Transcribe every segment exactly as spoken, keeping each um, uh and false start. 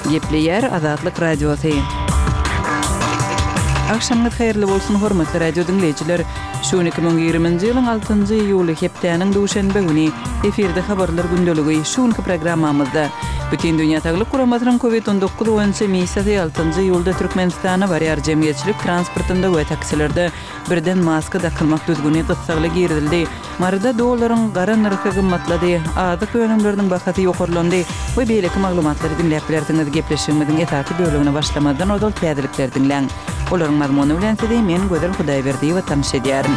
Gepleyer Azatlyk Radiosu. Akşamınız hayırlı bolsun hormatly radio dinleyijiler. Şu iki bin ýygrymynjy ýylyň altynjy iýuly hepdeniň duşanbe güni efirde habarlar gündöligi şuňky programmamyzda bütün dünýä taýlyk kuramatynyň covid on dokuz boýunça miýsady altynjy iýulda Türkmenistana barýar jemgyýetçilik transportynda we taksilerde birden maska takylmak düzgüni gysgaly girdildi. Marda dollaryň gara narhy gymmatlady, azyk önümleriniň bahasy ýokarlandy we beýleki maglumatlary dinläp bilerdiňiz. Gepleşigimiziň etaki bölümine başlamadan odal täzelikler dinleň. Olaryň mazmuny bilen sizi men Gözel Hudaýberdi we tanış edýärim.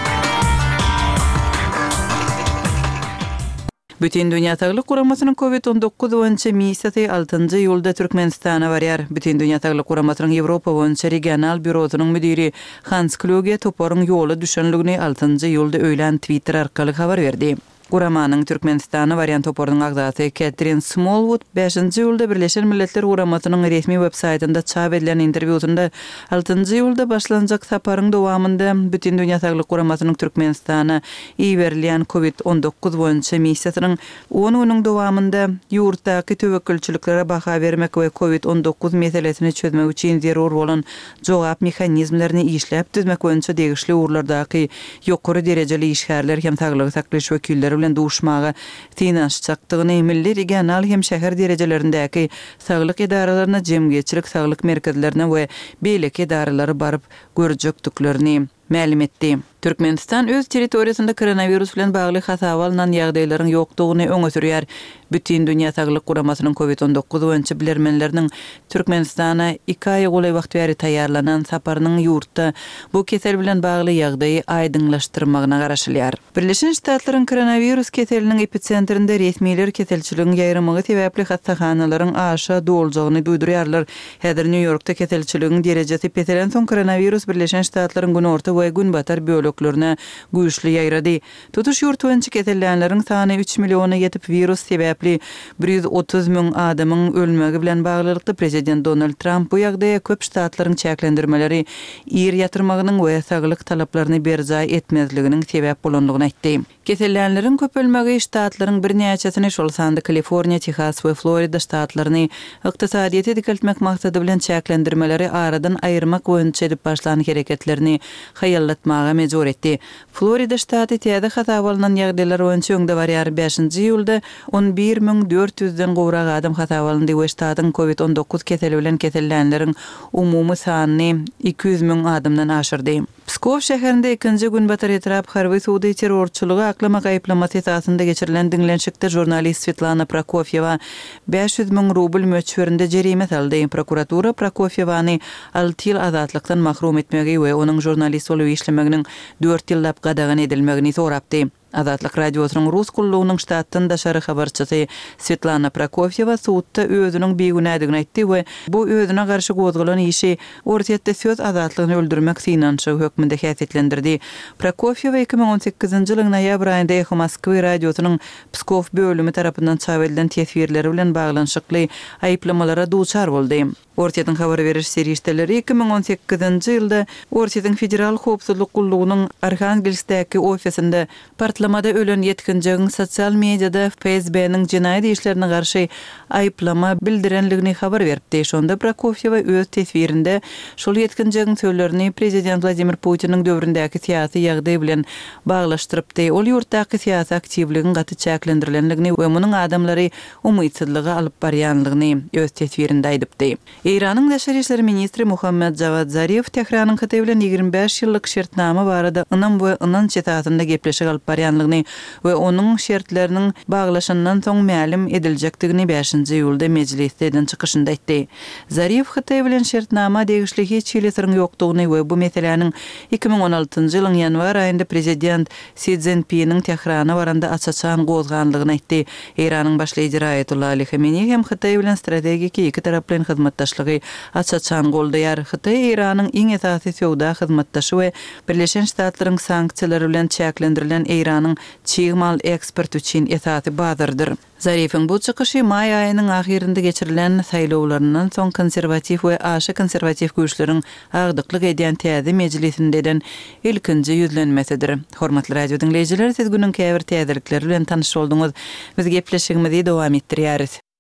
Bütün dünýä taýlyk kuramatynyň covid on dokuz boýunça miýsady altynjy ýylda Türkmenistana barýar. Bütün dünýä taýlyk kuramatynyň Ýewropa boýunça regional bürosynyň müdiri Hans Kluge toparyň ýoly düşenligini altynjy ýylda öýlen Twitter arkaly habar berdi. Kuramanyň Türkmenistana variant toparynyň agzasy Catherine Smallwood beşinji ýylda Birleşen Milletler Kuramatynyň resmi websaytynda çap edilen interwýusynda altynjy ýylda başlanjak saparyň dowamında bütün dünýä taýlyk kuramatynyň Türkmenistana iýerilýän covid on dokuz boýunça miýsatynyň on güniň dowamında ýurtdaky töwekkülçiliklere baha bermek we covid on dokuz meselesini çözmek üçin zerur bolan jogap mexanizmlerini işläp düzmek boýunça degişli urlardaky ýokary derejeli işgärler hem saglyk saklaş wekilleri bilen duşmaga tinaşçakdygyny milli regional hem şäher derejelerindäki saglyk idaralaryna jemgyýetçilik saglyk merkezlerine we beýleki idaralary baryp görjekdiklerini ma'lum etdi. Türkmenistan öz territoriýasynda koronavirus bilen bagly hasabalanan ýagdaýlaryň ýokdugyny öňe sürýär. Bütün dünýä taýlyk kuramatynyň covid on dokuz boýunça bilermenleriniň Türkmenistana iki aý goly wagt bäri taýýarlanan saparynyň ýurtda bu kesel bilen bagly ýagdaýy aýdyňlaşdyrmagyna garaşylýar. Birleşen Ştatlaryň koronavirus keseliniň epitsentrinde resmiler keselçiligiň ýaýramagy sebäpli hastahanalaryň aşa doljagyny duýdurýarlar. Häzir New Yorkda keselçiligiň derejesi petelen soň koronavirus Birleşen Ştatlaryň gün orta we gün batar biologlaryna güýçli ýaýrady. Tutuş ýurt boýunça kesellänleriň sany üç milliona ýetip virus sebäpli bir ýüz otuz müň adamyň ölmegi bilen baglylykda prezident Donald Trump bu ýagdaýa köp ştatlaryň çäklendirmeleri ýer ýatyrmagynyň we saglyk talaplaryny berjaý etmezliginiň sebäp bolandygyny aýtdy. Kesellänleriň köp ölmegi ştatlaryň bir näçesini şol sanda Kaliforniýa, Texas we Florida ştatlaryny ykdysadyýety dikeltmek maksady bilen çäklendirmeleri aradan aýyrmak boýunça edip başlanan hereketlerini haýallatmaga mejbur etdi. Florida ştaty täze hasabalanan ýagdaýlar boýunça öňde barýar beşinji ýylda on bir müň dört ýüzden gowrak adam hasabalandy we ştatyň covid on dokuz keseli bilen kesellänleriň umumy sanyny iki ýüz müň adamdan aşyrdy. Pskov şäherinde ikinji gün batar etrap harby suwdy terrorçylygy aklama gaýplamasy esasynda geçirilen dinlenşikde jurnalist Svetlana Prokofyeva beş ýüz müň rubl möçberinde jerime saldy. Prokuratura Prokofyewany alty ýyl azatlykdan mahrum etmegi we onuň jurnalist bolup işlemeginiň dört ýyllap gadagan edilmegini sorapdy. Azatlyk radiosynyň rus kullugynyň ştatdan daşary habarçysy Svetlana Prokofyeva suwtda özüniň beýgünädigini aýtdy we bu özüne garşy gozgulan işi ortatda söz azatlygyny öldürmek synançy hökmünde häsiýetlendirdi. Prokofyeva iki bin on sekizinji ýylyň noýabr aýynda Echo Moskwy radiosynyň Pskov bölümi tarapyndan çap edilen tesbirleri bilen baglanşykly aýyplamalara duçar boldy. Ortatyň habar beriş serişdeleri iki bin on sekizinji ýylda Ortatyň federal howpsuzlyk gullugynyň Arhangelskdäki ofisinde partlamada ölen ýetkinjiň sosial mediada F S B'niň jinaýat işlerine garşy aýyplama bildirenligini habar berdi. Şonda Prokofyeva öz tesbirinde şol ýetkinjiň sözlerini prezident Vladimir Putiniň döwründäki syýasy ýagdaý bilen baglaşdyrypdy. Ol ýurtdaky syýasy aktivliginiň gaty çäklendirilendligini we munyň adamlary umytsızlygy alyp barýanlygyny öz tesbirinde aýdypdy. Iranyň Daşary işleri ministri Muhammed Javad Zarif Tehranyň Xitay bilen ýygrimi beş ýyllyk şertnama barada ynam we ynан çetatynda gepleşik alyp barýanlygyny we onuň şertleriniň baglaşandan soň ma'lum ediljekdigini beşinji ýylda mejlisden çykyşynda aýtdy. Zarif Xitay bilen şertnama degişli hiç ýylysyň ýokdugyny we bu meseleniň iki bin on altynjy ýylyň ýanwar aýynda prezident Xi Jinping'in Tehrana baranda açaçan gozganlygyny aýtdy. Iranyň başlyjy Ayatollah Ali Khamenei hem Xitay bilen strategik iki taraply hyzmatdaşlygy açaçan goldaýar. Xitay Iranyň iň esasy söwda hyzmatdaşy we Birleşen Ştatlaryň sanksiýalary bilen çäklendirilen Iranyň çyýmal eksport üçin esasy bazardyr. Zarifin bu çykyşy may aýynyň ahirinde geçirilen saýlawlaryndan soň konservativ we aşy konservativ güýçleriň agdyklyk edýän täze mejlisindeden ilkinji ýüzlenmesidir. Hormatly radio dinleýijiler, siz günüň käbir täzelikleri bilen tanyş bolduňyz. Biz gepleşigimizi dowam etdirýäris.